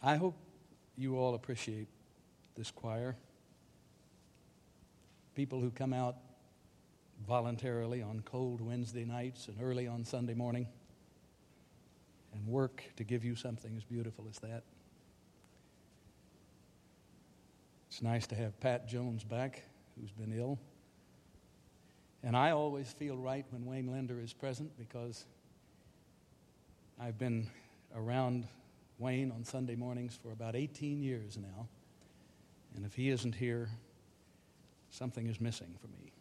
I hope you all appreciate this choir. People who come out voluntarily on cold Wednesday nights and early on Sunday morning and work to give you something as beautiful as that. It's nice to have Pat Jones back, who's been ill. And I always feel right when Wayne Linder is present because I've been around Wayne on Sunday mornings for about 18 years now. And if he isn't here, something is missing for me.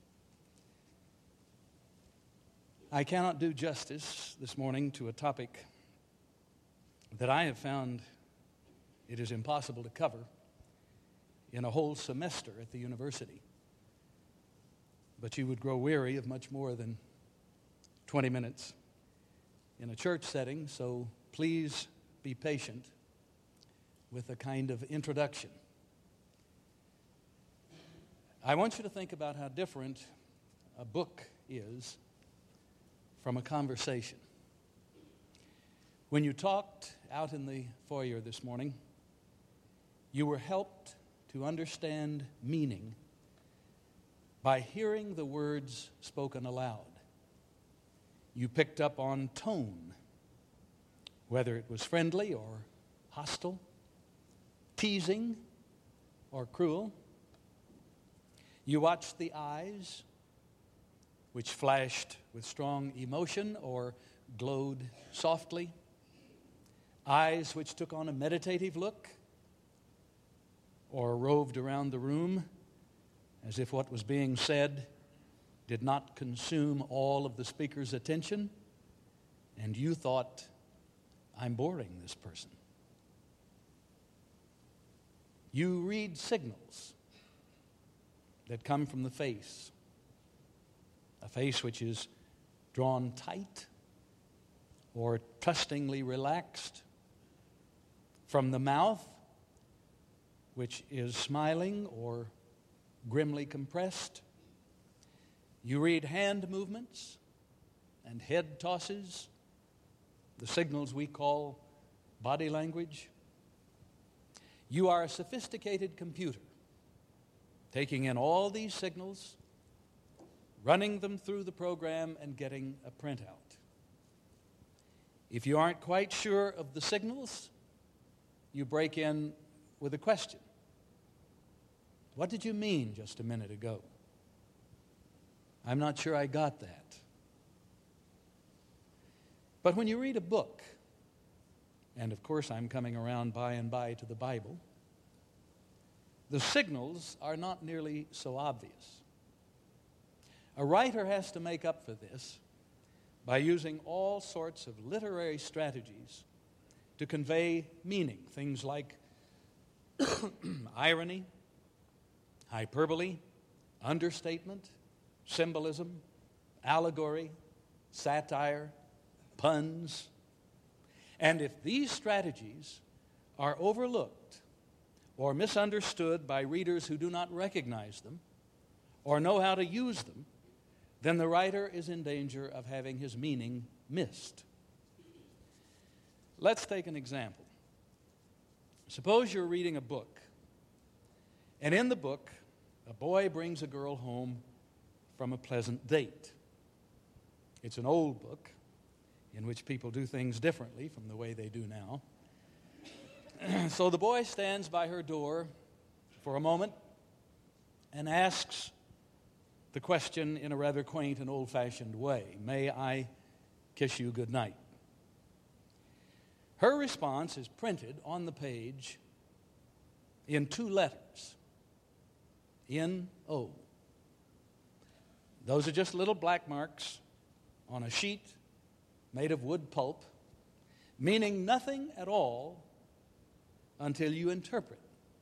I cannot do justice this morning to a topic that I have found it is impossible to cover in a whole semester at the university. But you would grow weary of much more than 20 minutes in a church setting, so please be patient with a kind of introduction. I want you to think about how different a book is from a conversation. When you talked out in the foyer this morning, you were helped to understand meaning by hearing the words spoken aloud. You picked up on tone, whether it was friendly or hostile, teasing or cruel. You watched the eyes, which flashed with strong emotion or glowed softly. Eyes which took on a meditative look or roved around the room as if what was being said did not consume all of the speaker's attention, and you thought, I'm boring this person. You read signals that come from the face, a face which is drawn tight or trustingly relaxed, from the mouth, which is smiling or grimly compressed. You read hand movements and head tosses, the signals we call body language. You are a sophisticated computer, taking in all these signals, running them through the program, and getting a printout. If you aren't quite sure of the signals, you break in with a question. What did you mean just a minute ago? I'm not sure I got that. But when you read a book, and of course I'm coming around by and by to the Bible, the signals are not nearly so obvious. A writer has to make up for this by using all sorts of literary strategies to convey meaning, things like irony, hyperbole, understatement, symbolism, allegory, satire, puns. And if these strategies are overlooked or misunderstood by readers who do not recognize them or know how to use them, then the writer is in danger of having his meaning missed. Let's take an example. Suppose you're reading a book, and in the book, a boy brings a girl home from a pleasant date. It's an old book in which people do things differently from the way they do now. So the boy stands by her door for a moment and asks the question in a rather quaint and old-fashioned way, "May I kiss you goodnight?" Her response is printed on the page in 2 letters, N-O. Those are just little black marks on a sheet made of wood pulp, meaning nothing at all until you interpret.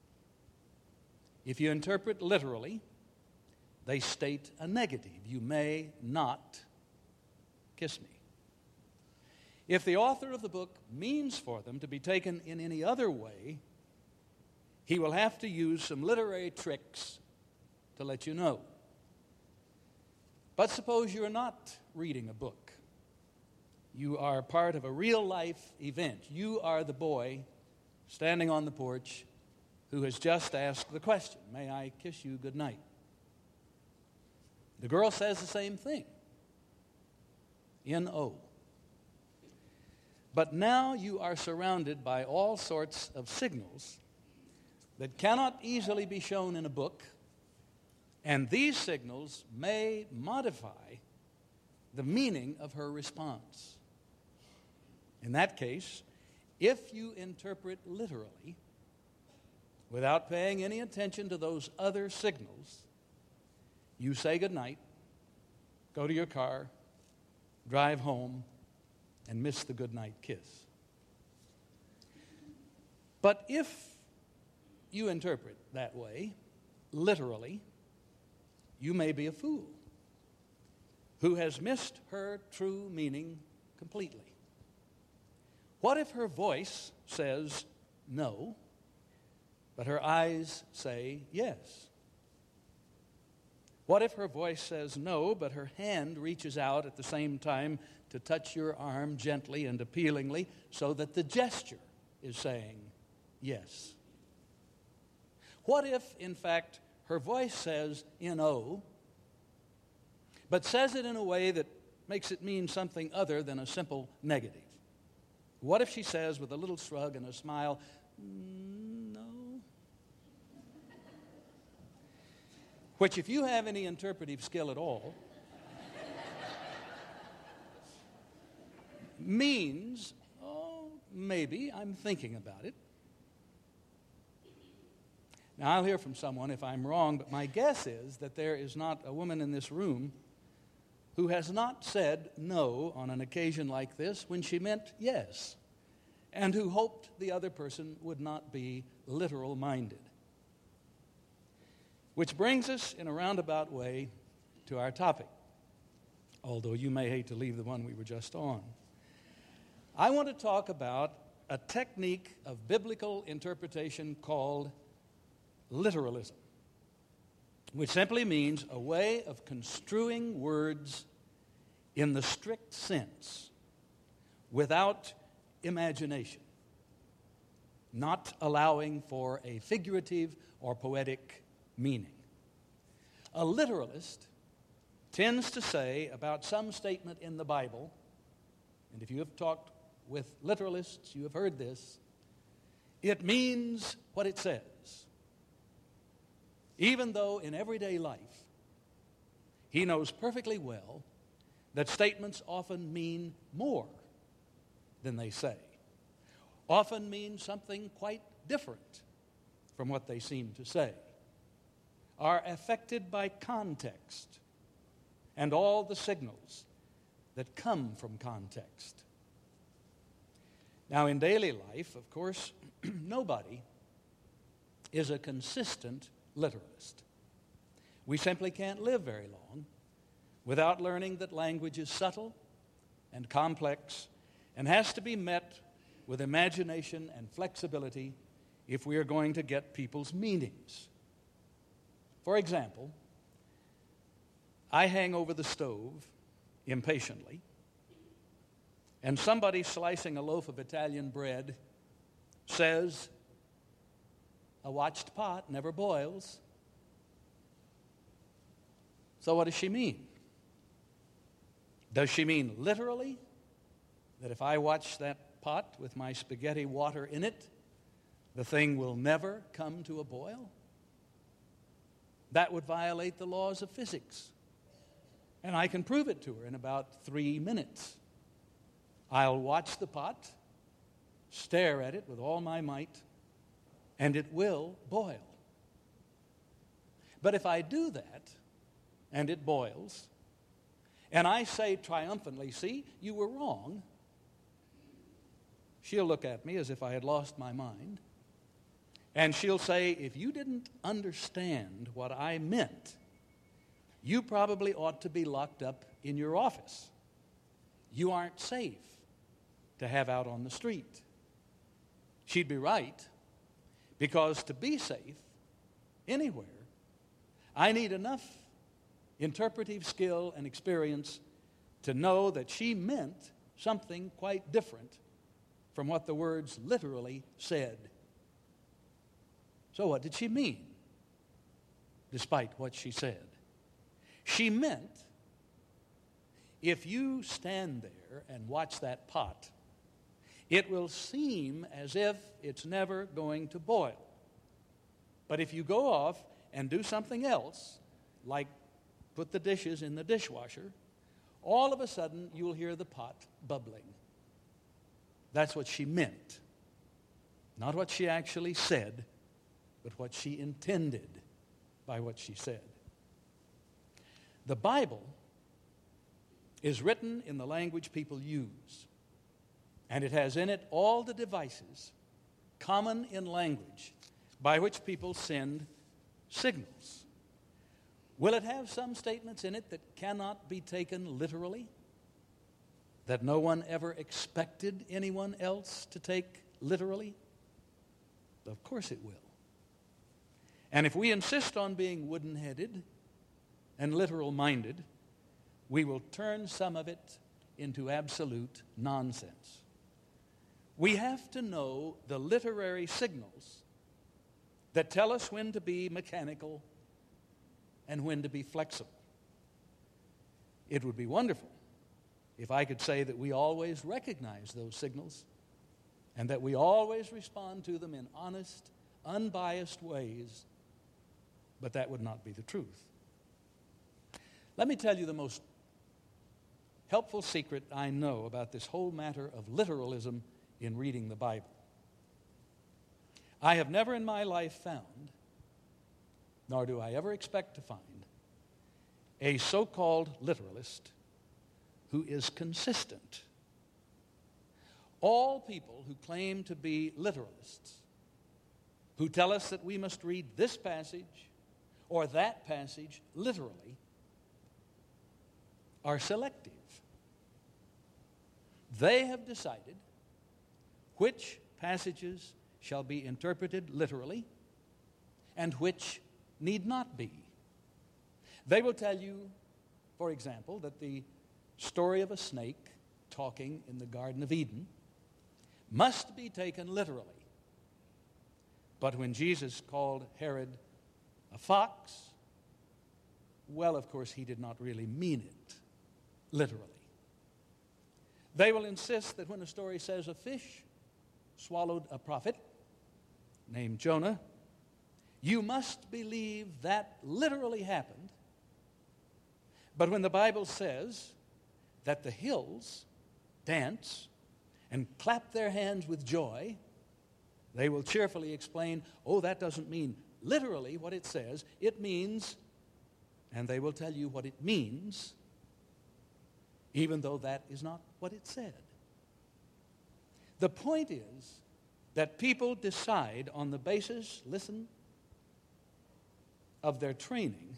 If you interpret literally, they state a negative. You may not kiss me. If the author of the book means for them to be taken in any other way, he will have to use some literary tricks to let you know. But suppose you're not reading a book. You are part of a real-life event. You are the boy standing on the porch who has just asked the question, "May I kiss you good night?" The girl says the same thing. N-O. But now you are surrounded by all sorts of signals that cannot easily be shown in a book, and these signals may modify the meaning of her response. In that case, if you interpret literally, without paying any attention to those other signals, you say goodnight, go to your car, drive home, and miss the goodnight kiss. But if you interpret that way, literally, you may be a fool who has missed her true meaning completely. What if her voice says no, but her eyes say yes? What if her voice says no, but her hand reaches out at the same time to touch your arm gently and appealingly so that the gesture is saying yes? What if, in fact, her voice says N-O, but says it in a way that makes it mean something other than a simple negative? What if she says with a little shrug and a smile, no? Which, if you have any interpretive skill at all, means, oh, maybe I'm thinking about it. Now, I'll hear from someone if I'm wrong, but my guess is that there is not a woman in this room who has not said no on an occasion like this when she meant yes, and who hoped the other person would not be literal-minded. Which brings us in a roundabout way to our topic, although you may hate to leave the one we were just on. I want to talk about a technique of biblical interpretation called literalism, which simply means a way of construing words in the strict sense without imagination, not allowing for a figurative or poetic meaning. A literalist tends to say about some statement in the Bible, and if you have talked with literalists, you have heard this, it means what it says. Even though in everyday life, he knows perfectly well that statements often mean more than they say, often mean something quite different from what they seem to say, are affected by context and all the signals that come from context. Now, in daily life, of course, nobody is a consistent literalist. We simply can't live very long without learning that language is subtle and complex and has to be met with imagination and flexibility if we are going to get people's meanings. For example, I hang over the stove impatiently, and somebody slicing a loaf of Italian bread says, "A watched pot never boils." So what does she mean? Does she mean literally that if I watch that pot with my spaghetti water in it, the thing will never come to a boil? That would violate the laws of physics. And I can prove it to her in about 3 minutes. I'll watch the pot, stare at it with all my might, and it will boil. But if I do that, and it boils, and I say triumphantly, "See, you were wrong," she'll look at me as if I had lost my mind, and she'll say, "If you didn't understand what I meant, you probably ought to be locked up in your office. You aren't safe to have out on the street." She'd be right, because to be safe anywhere, I need enough interpretive skill and experience to know that she meant something quite different from what the words literally said So what did she mean, despite what she said? She meant, if you stand there and watch that pot, it will seem as if it's never going to boil. But if you go off and do something else, like put the dishes in the dishwasher, all of a sudden you'll hear the pot bubbling. That's what she meant. Not what she actually said, but what she intended by what she said. The Bible is written in the language people use, and it has in it all the devices common in language by which people send signals. Will it have some statements in it that cannot be taken literally? That no one ever expected anyone else to take literally? Of course it will. And if we insist on being wooden-headed and literal-minded, we will turn some of it into absolute nonsense. We have to know the literary signals that tell us when to be mechanical and when to be flexible. It would be wonderful if I could say that we always recognize those signals and that we always respond to them in honest, unbiased ways, but that would not be the truth. Let me tell you the most helpful secret I know about this whole matter of literalism in reading the Bible. I have never in my life found, nor do I ever expect to find, a so-called literalist who is consistent. All people who claim to be literalists, who tell us that we must read this passage or that passage literally, are selective. They have decided which passages shall be interpreted literally and which need not be. They will tell you, for example, that the story of a snake talking in the Garden of Eden must be taken literally. But when Jesus called Herod a fox, well, of course, he did not really mean it literally. They will insist that when a story says a fish swallowed a prophet named Jonah, you must believe that literally happened. But when the Bible says that the hills dance and clap their hands with joy, they will cheerfully explain, oh, that doesn't mean literally what it says. It means, and they will tell you what it means, even though that is not what it said. The point is that people decide on the basis, listen, of their training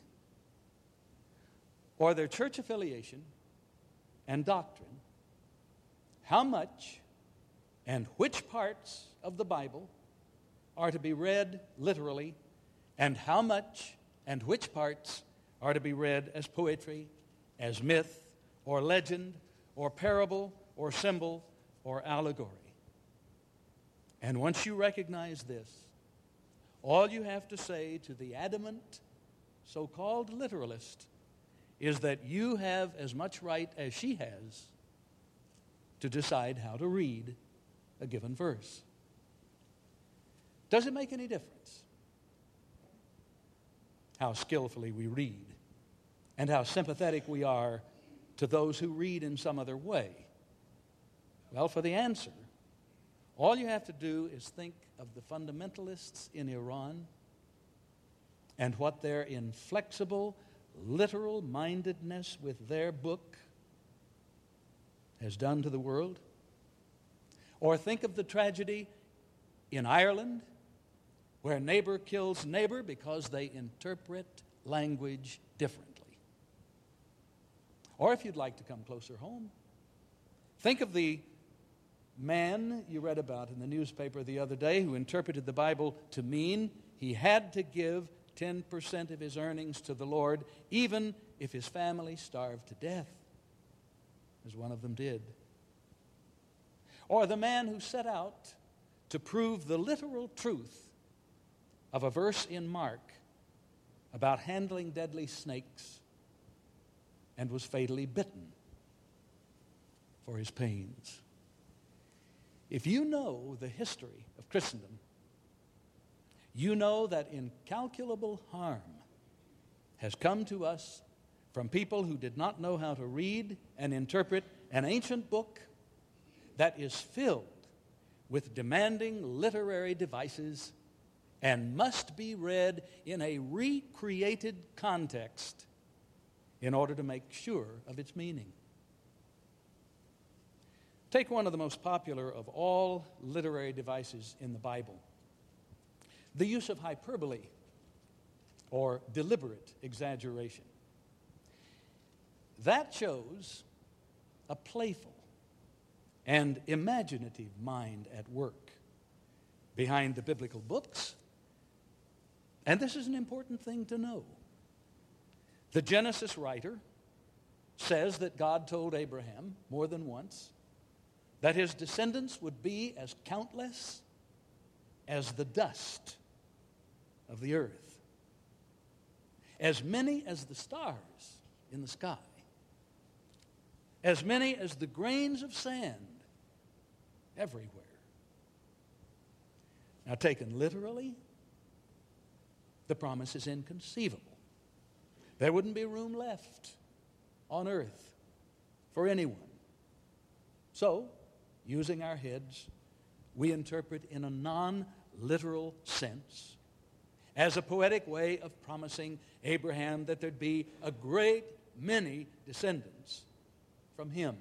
or their church affiliation and doctrine, how much and which parts of the Bible are to be read literally, and how much and which parts are to be read as poetry, as myth, or legend, or parable, or symbol, or allegory. And once you recognize this, all you have to say to the adamant so-called literalist is that you have as much right as she has to decide how to read a given verse. Does it make any difference how skillfully we read and how sympathetic we are to those who read in some other way? Well, for the answer, all you have to do is think of the fundamentalists in Iran and what their inflexible, literal-mindedness with their book has done to the world. Or think of the tragedy in Ireland, where neighbor kills neighbor because they interpret language differently. Or if you'd like to come closer home, think of the man you read about in the newspaper the other day who interpreted the Bible to mean he had to give 10% of his earnings to the Lord, even if his family starved to death, as one of them did. Or the man who set out to prove the literal truth of a verse in Mark about handling deadly snakes and was fatally bitten for his pains. If you know the history of Christendom, you know that incalculable harm has come to us from people who did not know how to read and interpret an ancient book that is filled with demanding literary devices and must be read in a recreated context in order to make sure of its meaning. Take one of the most popular of all literary devices in the Bible, the use of hyperbole, or deliberate exaggeration. That shows a playful and imaginative mind at work behind the biblical books. And this is an important thing to know. The Genesis writer says that God told Abraham more than once that his descendants would be as countless as the dust of the earth, as many as the stars in the sky, as many as the grains of sand everywhere. Now, taken literally, the promise is inconceivable. There wouldn't be room left on earth for anyone. So, using our heads, we interpret in a non-literal sense, as a poetic way of promising Abraham that there'd be a great many descendants from him.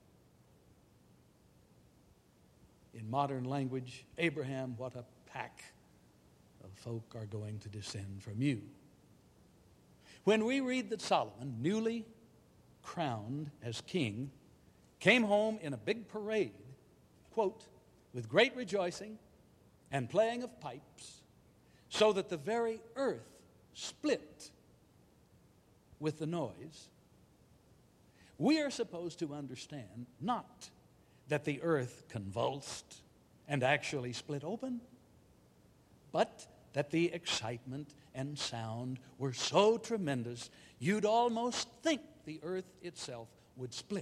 In modern language, Abraham, what a pack of folk are going to descend from you. When we read that Solomon, newly crowned as king, came home in a big parade, quote, with great rejoicing and playing of pipes, so that the very earth split with the noise, we are supposed to understand not that the earth convulsed and actually split open, but that the excitement and sound were so tremendous you'd almost think the earth itself would split.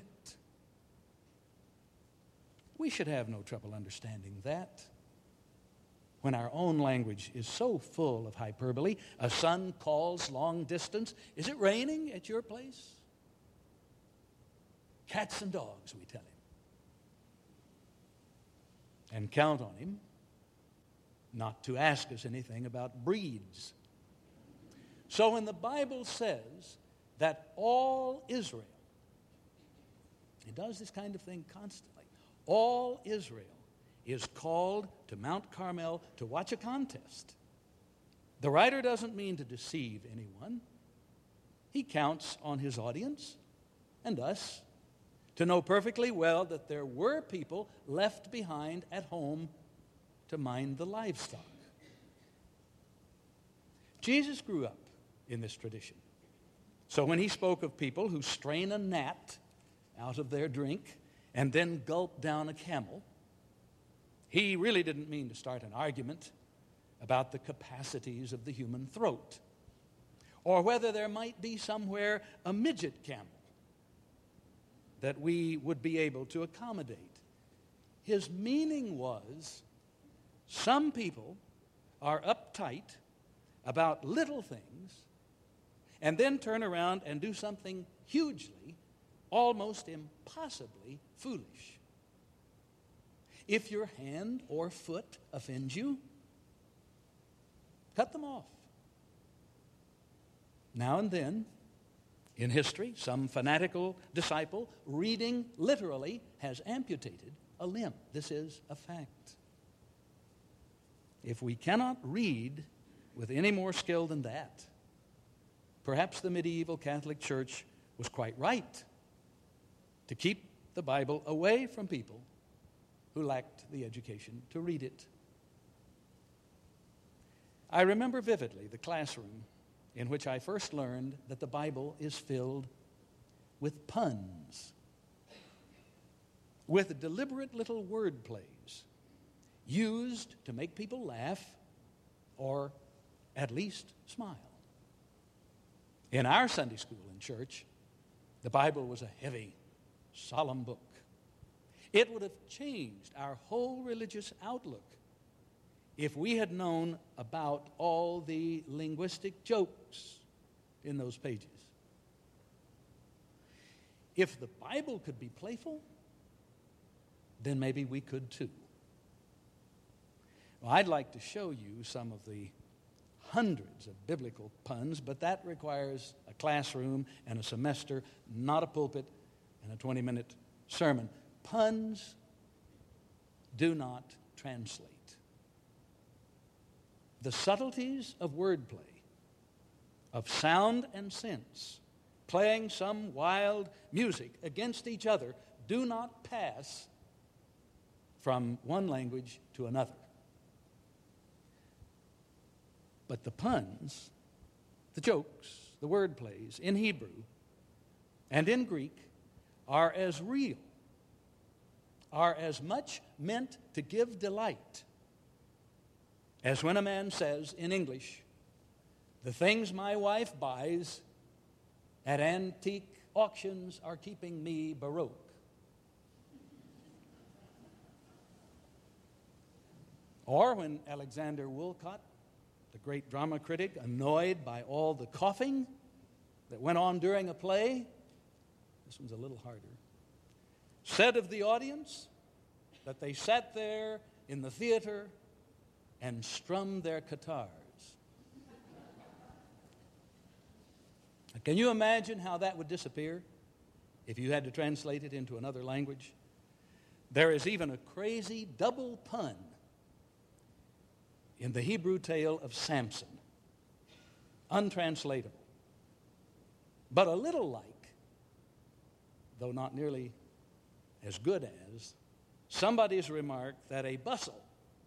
We should have no trouble understanding that. When our own language is so full of hyperbole, a son calls long distance, "Is it raining at your place?" Cats and dogs, we tell him. And count on him not to ask us anything about breeds. So when the Bible says that all Israel, it does this kind of thing constantly, all Israel is called to Mount Carmel to watch a contest. The writer doesn't mean to deceive anyone. He counts on his audience and us to know perfectly well that there were people left behind at home to mind the livestock. Jesus grew up in this tradition. So when he spoke of people who strain a gnat out of their drink and then gulp down a camel, he really didn't mean to start an argument about the capacities of the human throat, or whether there might be somewhere a midget camel that we would be able to accommodate. His meaning was, some people are uptight about little things and then turn around and do something hugely, almost impossibly foolish. If your hand or foot offends you, cut them off. Now and then, in history, some fanatical disciple, reading literally, has amputated a limb. This is a fact. If we cannot read with any more skill than that, perhaps the medieval Catholic Church was quite right to keep the Bible away from people who lacked the education to read it. I remember vividly the classroom in which I first learned that the Bible is filled with puns, with deliberate little word plays used to make people laugh or at least smile. In our Sunday school and church, the Bible was a heavy, solemn book. It would have changed our whole religious outlook if we had known about all the linguistic jokes in those pages. If the Bible could be playful, then maybe we could too. Well, I'd like to show you some of the hundreds of biblical puns, but that requires a classroom and a semester, not a pulpit and a 20-minute sermon. Puns do not translate. The subtleties of wordplay, of sound and sense, playing some wild music against each other, do not pass from one language to another. But the puns, the jokes, the word plays in Hebrew and in Greek are as real, are as much meant to give delight as when a man says in English, "The things my wife buys at antique auctions are keeping me baroque." Or when Alexander Woollcott, the great drama critic, annoyed by all the coughing that went on during a play, this one's a little harder, said of the audience that they sat there in the theater and strummed their guitars. Can you imagine how that would disappear if you had to translate it into another language? There is even a crazy double pun in the Hebrew tale of Samson, untranslatable, but a little like, though not nearly as good as, somebody's remark that a bustle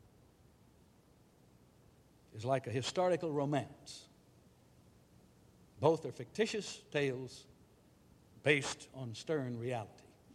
is like a historical romance. Both are fictitious tales based on stern reality.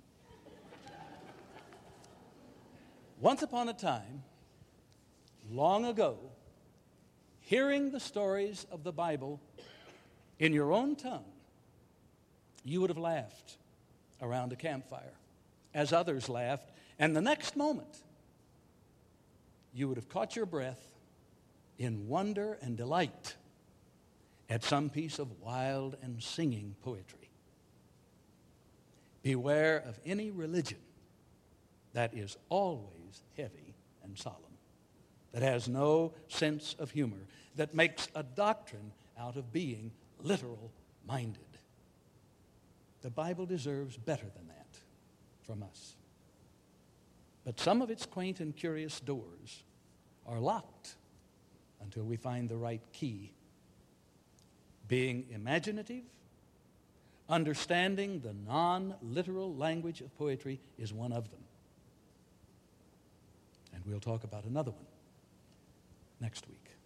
Once upon a time, long ago, hearing the stories of the Bible in your own tongue, you would have laughed around a campfire as others laughed, and the next moment, you would have caught your breath in wonder and delight at some piece of wild and singing poetry. Beware of any religion that is always heavy and solemn, that has no sense of humor, that makes a doctrine out of being literal-minded. The Bible deserves better than that from us. But some of its quaint and curious doors are locked until we find the right key. Being imaginative, understanding the non-literal language of poetry is one of them. And we'll talk about another one next week.